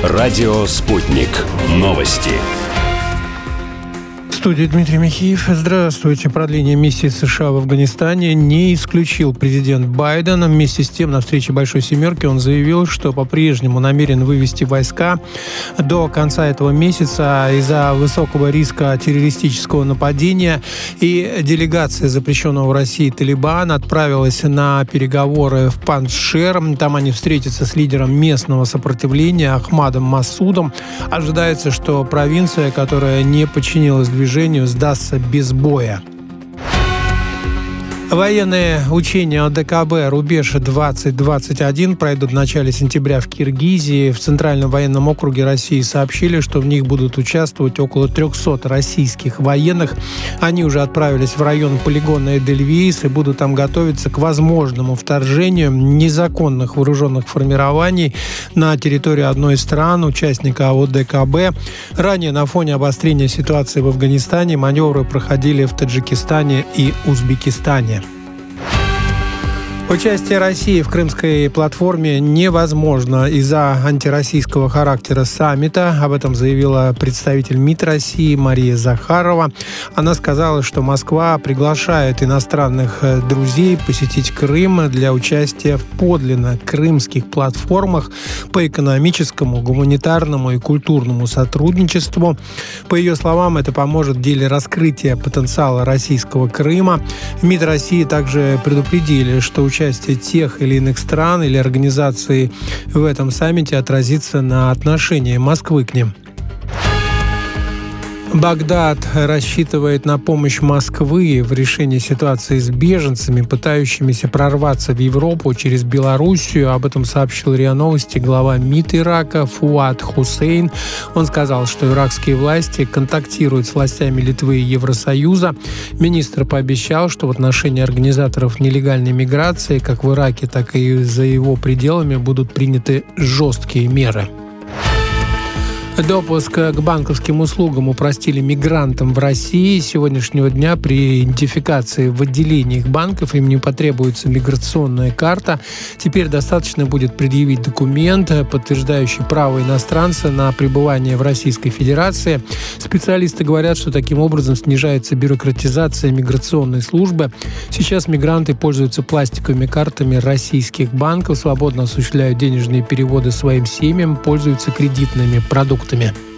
Радио «Спутник». Новости. В студии Дмитрий Михеев. Здравствуйте. Продление миссии США в Афганистане не исключил президент Байден. Вместе с тем, на встрече Большой Семерки он заявил, что по-прежнему намерен вывести войска до конца этого месяца из-за высокого риска террористического нападения. И делегация запрещенного в России Талибана отправилась на переговоры в Панджшер. Там они встретятся с лидером местного сопротивления Ахмадом Масудом. Ожидается, что провинция, которая не подчинилась движению, сдастся без боя. Военные учения ОДКБ «Рубеж-2021» пройдут в начале сентября в Киргизии. В Центральном военном округе России сообщили, что в них будут участвовать около 300 российских военных. Они уже отправились в район полигона Эдельвейс и будут там готовиться к возможному вторжению незаконных вооруженных формирований на территорию одной из стран, участника ОДКБ. Ранее на фоне обострения ситуации в Афганистане маневры проходили в Таджикистане и Узбекистане. Участие России в Крымской платформе невозможно из-за антироссийского характера саммита. Об этом заявила представитель МИД России Мария Захарова. Она сказала, что Москва приглашает иностранных друзей посетить Крым для участия в подлинно крымских платформах по экономическому, гуманитарному и культурному сотрудничеству. По ее словам, это поможет в деле раскрытия потенциала российского Крыма. В МИД России также предупредили, что участие тех или иных стран или организаций в этом саммите отразится на отношении Москвы к ним. Багдад рассчитывает на помощь Москвы в решении ситуации с беженцами, пытающимися прорваться в Европу через Белоруссию. Об этом сообщил РИА Новости глава МИД Ирака Фуад Хусейн. Он сказал, что иракские власти контактируют с властями Литвы и Евросоюза. Министр пообещал, что в отношении организаторов нелегальной миграции как в Ираке, так и за его пределами будут приняты жесткие меры. Допуск к банковским услугам упростили мигрантам в России. С сегодняшнего дня при идентификации в отделениях банков им не потребуется миграционная карта. Теперь достаточно будет предъявить документ, подтверждающий право иностранца на пребывание в Российской Федерации. Специалисты говорят, что таким образом снижается бюрократизация миграционной службы. Сейчас мигранты пользуются пластиковыми картами российских банков, свободно осуществляют денежные переводы своим семьям, пользуются кредитными продуктами.